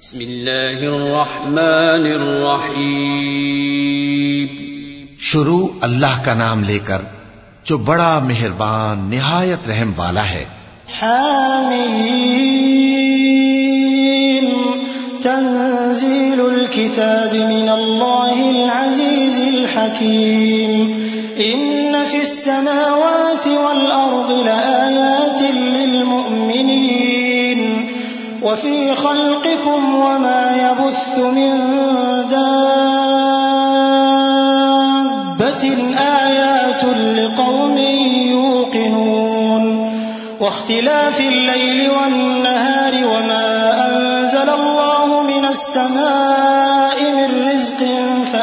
बिस्मिल्लाहिर्रहमानिर्रहीम। शुरू अल्लाह का नाम लेकर जो बड़ा मेहरबान निहायत रहम वाला है। हामीम तंजीलुल किताब मिनल्लाहिल अज़ीज़िल हकीम इन्न फिस समावाति वल अर्दि लआयातिन लिल मुमिनीन वफ़ी ख़ल्क़िकुम वमा यबुस्सु मिन दाब्बतिन आयातुन लिक़ौमिन युक़िनून वख्तिलाफ़िल लैलि वन्नहारि वमा अंज़लल्लाहु मिनस समाइ मिन रिज़्क़िन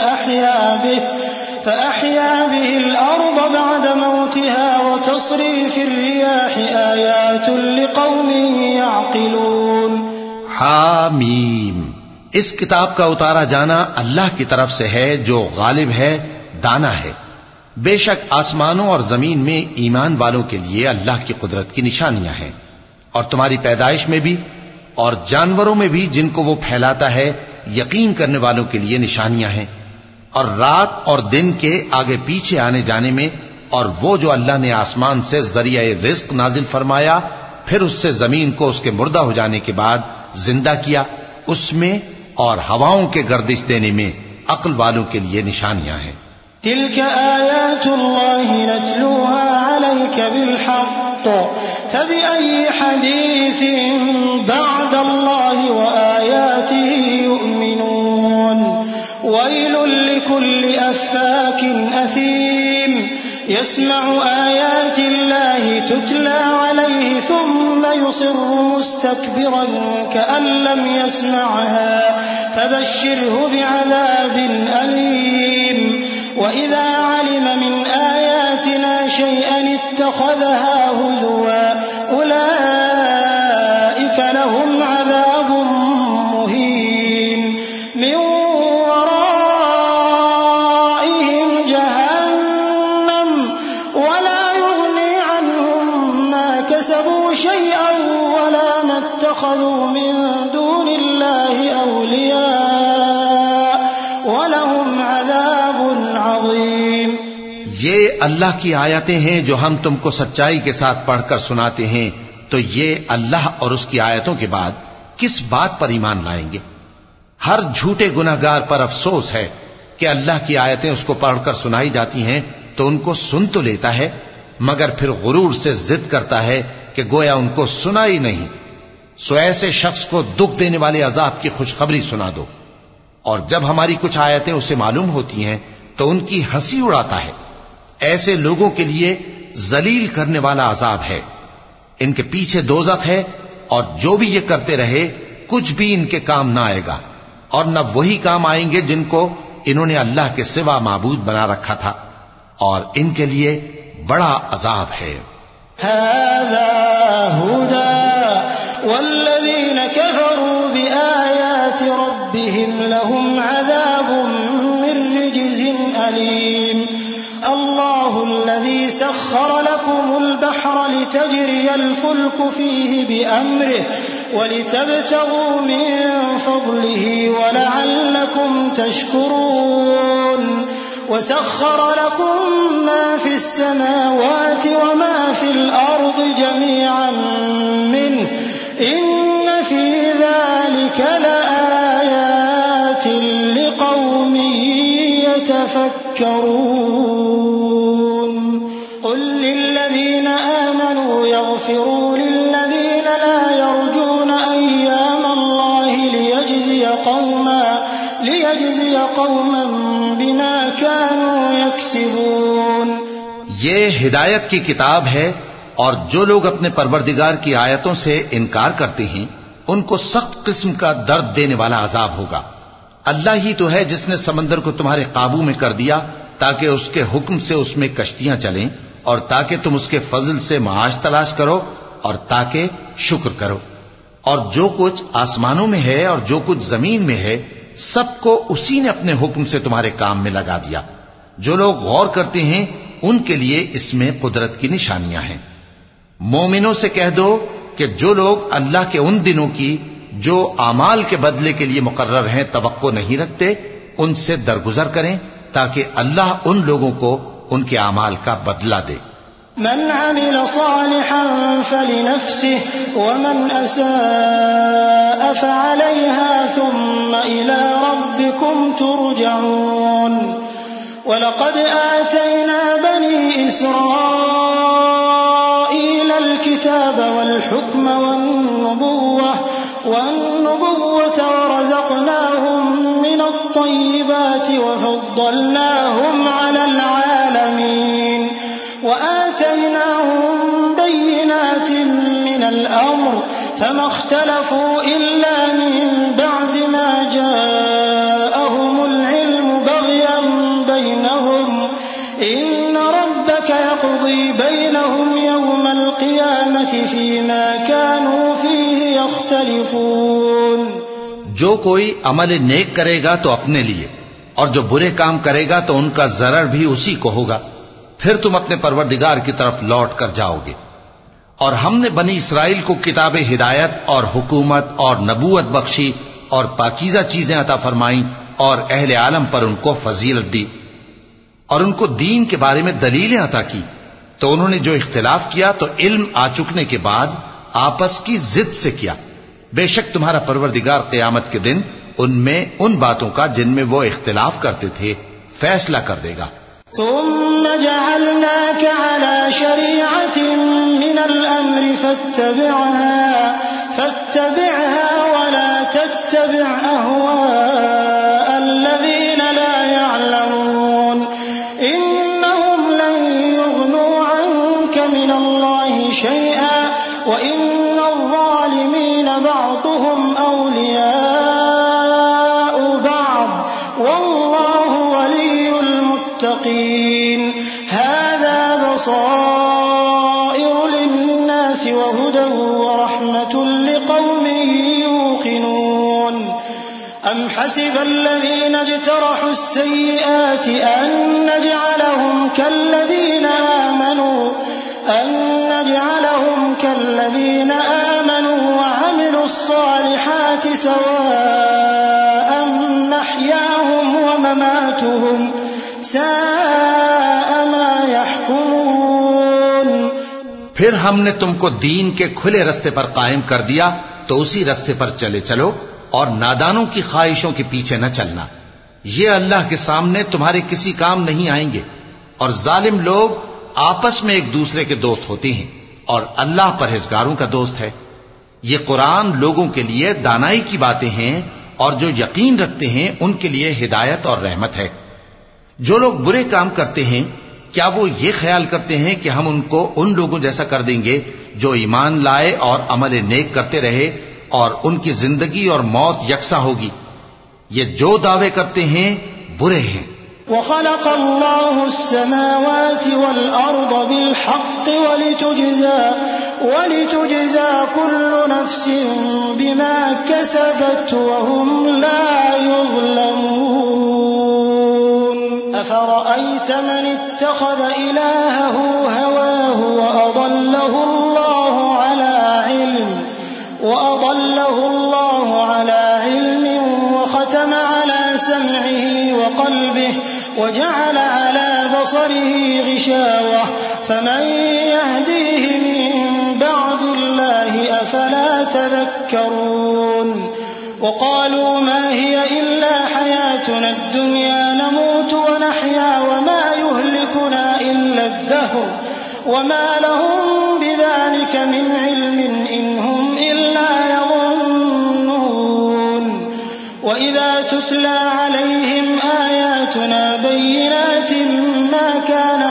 फ़अह्या बिहिल अर्द बअद मौतिहा वतस्रीफ़िर रियाहि आयातुन लिक़ौमिन यअक़िलून। हामीम, इस किताब का उतारा जाना अल्लाह की तरफ से है जो गालिब है, दाना है। बेशक आसमानों और जमीन में ईमान वालों के लिए अल्लाह की कुदरत की निशानियां हैं, और तुम्हारी पैदाइश में भी और जानवरों में भी जिनको वो फैलाता है यकीन करने वालों के लिए निशानियां हैं, और रात और दिन के आगे पीछे आने जाने में, और वो जो अल्लाह ने आसमान से जरिया रिज्क नाजिल फरमाया फिर उससे जमीन को उसके मुर्दा हो जाने के बाद जिंदा किया, उसमें और हवाओं के गर्दिश देने में अक्ल वालों के लिए निशानियां हैं। तिल्क आयातुल्लाहि नतलूहा अलैका बिलहक़ फबिअय्यि हदीसिन बअदल्लाहि व आयातिहि युमिनून वैलुल लिकुल्लि अफ़्फ़ाकिन असीम यस्मअु आयातिल्लाहि तुतला अलैहि थुम्मा युसिर्रु मुस्तकबिरन कअन लम यस्मअहा फबश्शिरहु बिअज़ाबिन अलीम वइज़ा अलिम मिन आयातिना शैअन इत्तख़ज़हा हुज़ुवा उलाइका लहुम अज़ाबुम मुहीन मिन वराइहिम जहन्नम वला युग़नी अन्हुम मा कसबू शैअन वला मा इत्तख़ज़ू मिन दूनिल्लाहि अवलिया वलहुम अज़ाबुन अज़ीम। ये अल्लाह की आयतें हैं जो हम तुमको सच्चाई के साथ पढ़कर सुनाते हैं, तो ये अल्लाह और उसकी आयतों के बाद किस बात पर ईमान लाएंगे? हर झूठे गुनहगार पर अफसोस है कि अल्लाह की आयतें उसको पढ़कर सुनाई जाती हैं तो उनको सुन तो लेता है, मगर फिर गुरूर से जिद करता है कि गोया उनको सुना ही नहीं। सो ऐसे शख्स को दुख देने वाले अजाब की खुशखबरी सुना दो, और जब हमारी कुछ आयतें उसे मालूम होती हैं तो उनकी हंसी उड़ाता है। ऐसे लोगों के लिए जलील करने वाला अजाब है, इनके पीछे दोज़ख है, और जो भी ये करते रहे कुछ भी इनके काम ना आएगा, और न वही काम आएंगे जिनको इन्होंने अल्लाह के सिवा माबूद बना रखा था, और इनके लिए बड़ा अजाब है। हाज़ा हुदा वल्लज़ीन कफ़रू बिआयाति रब्बिहिम लहुम अज़ाबुम मिन रिज्ज़िन अलीम। अल्लाहुल्लज़ी सख़्ख़र लकुमुल बहर लितजरियल फुल्कु फ़ीहि बिअम्रिहि वलितब्तगू मिन फ़ज़लिहि वलअल्लकुम तशकुरून वसख़्ख़र लकुम मा फ़िस समावाति वमा फ़िल अर्दि जमीअन मिन्हु इन्न फ़ी ज़ालिका लआयातिन लिक़ौमिन यतफ़क्करून। क़ुल लिल्लज़ीन आमनू यग़फ़िरू लिल्लज़ीन ला यरजून अय्यामल्लाहि लियजज़िय क़ौमन बिमा कानू यक्सिबून। ये हिदायत की किताब है, और जो लोग अपने परवरदिगार की आयतों से इनकार करते हैं उनको सख्त किस्म का दर्द देने वाला अजाब होगा। अल्लाह ही तो है जिसने समंदर को तुम्हारे काबू में कर दिया ताकि उसके हुक्म से उसमें कश्तियां चलें, और ताकि तुम उसके फजल से माश तलाश करो, और ताकि शुक्र करो। और जो कुछ आसमानों में है और जो कुछ जमीन में है सबको उसी ने अपने हुक्म से तुम्हारे काम में लगा दिया। जो लोग गौर करते हैं उनके लिए इसमें कुदरत की निशानियां हैं। मोमिनों से कह दो कि जो लोग अल्लाह के उन दिनों की जो आमाल के बदले के लिए मुकर्रर हैं तवक्को नहीं रखते, उनसे दरगुजर करें ताकि अल्लाह उन लोगों को उनके आमाल का बदला दे। मन अमिल सालिहन फलिनफ्सिह वमन असाअ फअलैहा थुम्मा इला रब्बिकुम तुरजऊन। वलक़द आतैना बनी इस्राईल अल-किताब वल-हुक्म वन्नुबुव्वत वरज़क़नाहुम मिनत-तय्यिबाति वफ़द्दलनाहुम अलल आलमीन वआतैनाहुम बय्यिनातिन मिनल अम्र फमा इख्तलफू इल्ला मिन बअदि मा जाअहुमुल इल्मु बग़यन बैनहुम इन्न रब्बक यक़दी बैनहुम यौमल क़ियामति फ़ीमा कानू फ़ीहि यख्तलिफ़ून। जो कोई अमल नेक करेगा तो अपने लिए, और जो बुरे काम करेगा तो उनका जरर भी उसी को होगा। फिर तुम अपने परवरदिगार की तरफ लौट कर जाओगे। और हमने बनी इसराइल को किताब हिदायत और हुकूमत और नबूवत बख्शी और पाकीज़ा चीजें अता फरमाई और अहले आलम पर उनको फजीलत दी और उनको दीन के बारे में दलीलें अता की। तो उन्होंने जो इख्तिलाफ किया तो इल्म आ चुकने के बाद आपस की जिद से किया। बेशक तुम्हारा परवरदिगार क़यामत के दिन उनमें उन बातों का जिनमें वो इख्तिलाफ करते थे फैसला कर देगा। थुम्मा जअलनाका अला शरीअतिन मिनल अम्रि फत्तबिअहा वला तत्तबिअ अहवाअल्लज़ीना ला यअलमून इन्नहुम लन युग़नू अन्का मिनल्लाहि शैअन व इन्नज़्ज़ालिमीन बअदुहुम औलियाउ बअद वल्लाहु वलियुल मुत्तक़ीन। हाज़ा बसाइरु लिन्नासि व हुदन व रहमतुन लिक़ौमिन यूक़िनून। अम हसिबल्लज़ीना इज्तरहु अस्सय्यिआति अन नज'अलहुम कल्लज़ीना आमनू व अमिलुस्सालिहाति सवाअन महयाहुम व ममातुहुम साअ मा यहकुमून। फिर हमने तुमको दीन के खुले रस्ते पर कायम कर दिया तो उसी रस्ते पर चले चलो और नादानों की ख्वाहिशों के पीछे न चलना। ये अल्लाह के सामने तुम्हारे किसी काम नहीं आएंगे। और जालिम लोग आपस में एक दूसरे के दोस्त होते हैं और अल्लाह परहेजगारों का दोस्त है। ये कुरान लोगों के लिए दानाई की बातें हैं और जो यकीन रखते हैं उनके लिए हिदायत और रहमत है। जो लोग बुरे काम करते हैं क्या वो ये ख्याल करते हैं कि हम उनको उन लोगों जैसा कर देंगे जो ईमान लाए और अमल नेक करते रहे और उनकी जिंदगी और मौत यकसा होगी? ये जो दावे करते हैं बुरे हैं। वख़लक़ल्लाहु अस्समावाति वल अर्द बिलहक़्क़ि वलितुजज़ा कुल्लु नफ्सिन बिमा कसबत वहुम ला युज़लमून। अफ़रअयत मन इत्तख़ज़ इलाहहु हवाहु वअضल्लहु अल्लाहु अला इल्मिन वख़तम अला सम'ihi वक़ल्बिहि वजअल अला बसरिहि ग़िशावह फमन यहदीहि मिन बअदिल्लाहि अफ़ला तज़क्करून। वक़ालू मा हिय इल्ला हयातुना अद्दुन्या नमूतु वनहया वमा युहलिकुना इल्ला अद्दहर वमा लहुम बिज़ालिका मिन इल्मिन इन हुम इल्ला यज़ुन्नून। वइज़ा तुतला अलैहिम आयातुना बय्यिनातिन मा कान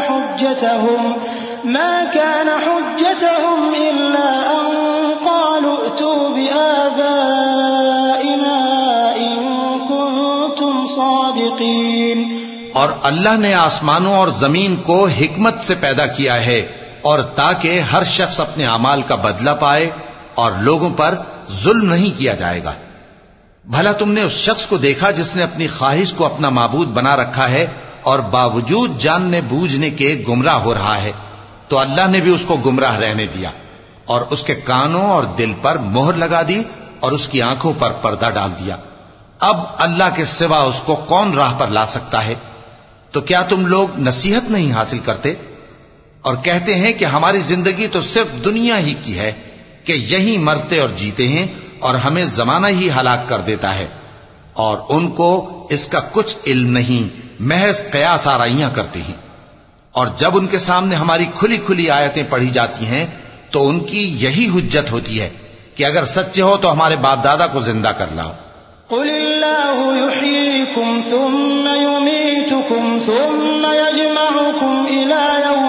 हुज्जतहुम इल्ला अन क़ालू अतू बिआबाइना इन कुन्तुम सादिक़ीन। और अल्लाह ने आसमानों और जमीन को हिकमत से पैदा किया है और ताकि हर शख्स अपने अमाल का बदला पाए और लोगों पर जुल्म नहीं किया जाएगा। भला तुमने उस शख्स को देखा जिसने अपनी ख्वाहिश को अपना माबूद बना रखा है और बावजूद जानने बूझने के गुमराह हो रहा है? तो अल्लाह ने भी उसको गुमराह रहने दिया और उसके कानों और दिल पर मोहर लगा दी और उसकी आंखों पर पर्दा डाल दिया। अब अल्लाह के सिवा उसको कौन राह पर ला सकता है? तो क्या तुम लोग नसीहत नहीं हासिल करते? और कहते हैं कि हमारी जिंदगी तो सिर्फ दुनिया ही की है, कि यही मरते और जीते हैं और हमें जमाना ही हलाक कर देता है। और उनको इसका कुछ इल्म नहीं, महज कयास आराइयां करते हैं। और जब उनके सामने हमारी खुली खुली आयतें पढ़ी जाती हैं तो उनकी यही हुज्जत होती है कि अगर सच्चे हो तो हमारे बाप दादा को जिंदा कर लाओ। कुलिल्लाहु युहयीकुम थुम्मा युमीतुकुम थुम्मा यजमउकुम इला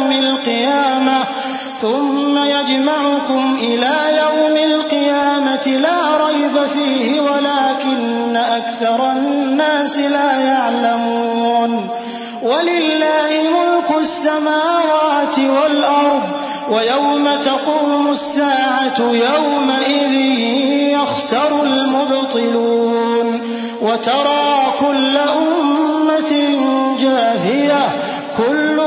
यौमिल क़ियामति ला रैब फीहि वलाकिन्न अक्सरन्नास ला यअलमून। वलिल्लाहि मुल्कुस समावाति वल अर्द वयौम तक़ूमुस साअतु यौमइज़िन यख़सरुल मुब्तिलून। वतरा कुल्ल उम्मतिन जाथियह कुल्लु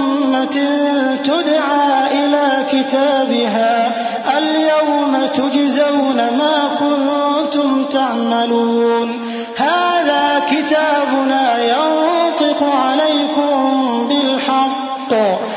उम्मतिन तुदआ इला किताबिहा अल-यौम तुजज़ौन मा कुन्तुम तअमलून। हाज़ा किताबुना यंतिक़ु अलैकुम बिल-हक़्क़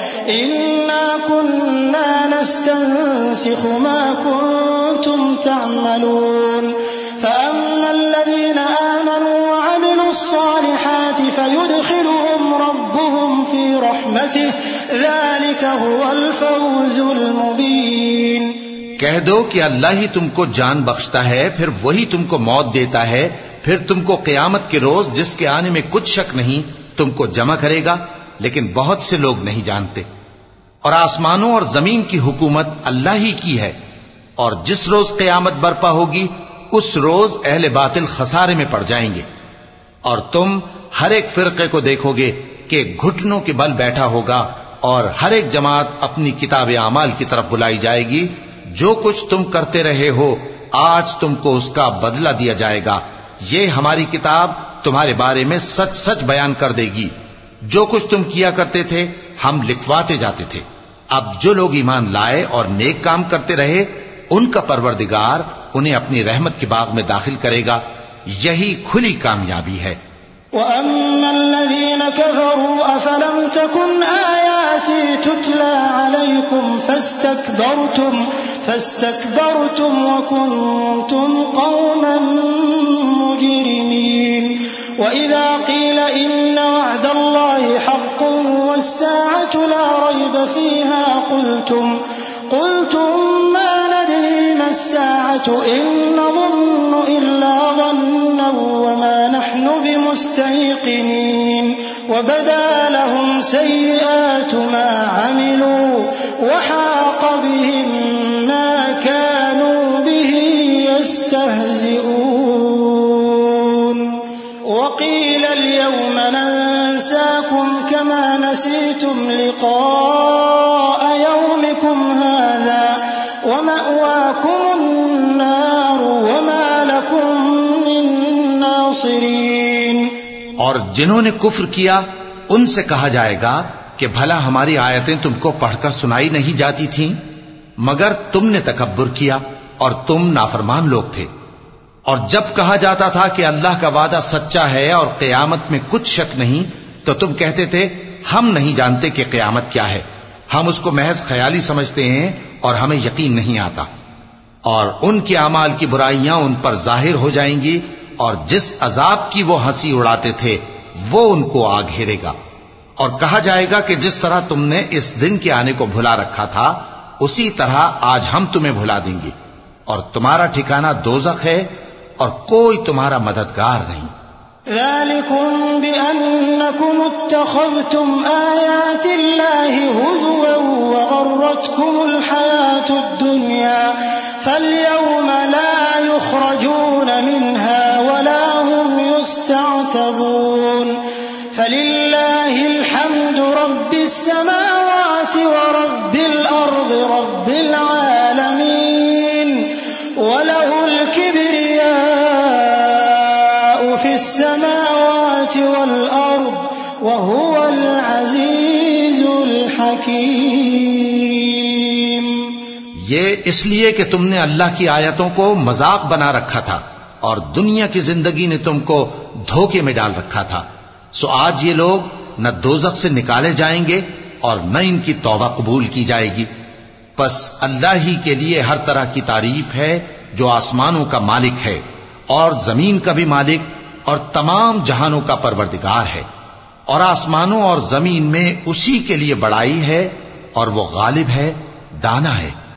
इन्ना कुन्ना नस्तंसिख़ु मा कुन्तुम तअमलून। फ़अम्मा الذين آمنوا وعملوا الصالحات فيدخلهم ربهم في رحمته ذلك هو الفوز المبين। कह दो कि अल्लाह ही तुमको जान बख्शता है, फिर वही तुमको मौत देता है, फिर तुमको क़यामत के रोज जिसके आने में कुछ शक नहीं तुमको जमा करेगा। लेकिन बहुत से लोग नहीं जानते। और आसमानों और जमीन की हुकूमत अल्लाह ही की है। और जिस रोज क़यामत बर्पा होगी उस रोज अहले बातिल खसारे में पड़ जाएंगे। और तुम हर एक फिरके को देखोगे कि घुटनों के बल बैठा होगा और हर एक जमात अपनी किताब आमाल की तरफ बुलाई जाएगी। जो कुछ तुम करते रहे हो आज तुमको उसका बदला दिया जाएगा। ये हमारी किताब तुम्हारे बारे में सच सच बयान कर देगी। जो कुछ तुम किया करते थे हम लिखवाते जाते थे। अब जो लोग ईमान लाए और नेक काम करते रहे उनका परवरदिगार उन्हें अपनी रहमत के बाग में दाखिल करेगा। यही खुली कामयाबी है। वअम्मा الذين كفروا أفلم تكن آياتي تتلى عليكم فاستكبرتم وكنتم قوما مجرمين। وإذا قيل إن وعد الله حق والساعة لا ريب فيها قلتم ما ندري ما الساعة إن نظن إلا ظنا وما نحن بمستيقنين। وبدا لهم سيئات ما عملوا وحاق بهم ما كانوا به يستهزئون। وقيل اليوم ننساكم كما نسيتم لقاء يومكم هذا ومأواكم النار وما لكم من नासिरीन। और जिन्होंने कुफ्र किया उनसे कहा जाएगा कि भला हमारी आयतें तुमको पढ़कर सुनाई नहीं जाती थीं, मगर तुमने तकब्बुर किया और तुम नाफरमान लोग थे। और जब कहा जाता था कि अल्लाह का वादा सच्चा है और क़यामत में कुछ शक नहीं, तो तुम कहते थे हम नहीं जानते कि क़यामत क्या है, हम उसको महज ख्याली समझते हैं और हमें यकीन नहीं आता। और उनके अमाल की बुराइयां उन पर जाहिर हो जाएंगी और जिस अजाब की वो हंसी उड़ाते थे वो उनको आ घेरेगा। और कहा जाएगा कि जिस तरह तुमने इस दिन के आने को भुला रखा था उसी तरह आज हम तुम्हें भुला देंगे और तुम्हारा ठिकाना दोज़ख है और कोई तुम्हारा मददगार नहीं। ज़ालिकुम बिअन्नकुम इत्तख़ज़्तुम आयातिल्लाहि हुज़ुवन व गर्रतकुमुल हयातुद दुनिया फल्यौम ला युख़रजून मिन्हा वला हुम युस्तअतबून। फलिल्लाहिल हम्दु रब्बिस समावाति व रब्बिल अर्दि रब्बिल आलमीन वलहुल किब्रियाउ फिस समावाति वल अर्द वहुवल अज़ीज़ुल हकीम। ये इसलिए कि तुमने अल्लाह की आयतों को मजाक बना रखा था और दुनिया की जिंदगी ने तुमको धोखे में डाल रखा था। सो आज ये लोग न दोजख से निकाले जाएंगे और न इनकी तौबा कबूल की जाएगी। बस अल्लाह ही के लिए हर तरह की तारीफ है जो आसमानों का मालिक है और जमीन का भी मालिक और तमाम जहानों का परवरदिगार है। और आसमानों और जमीन में उसी के लिए बड़ाई है और वो गालिब है, दाना है।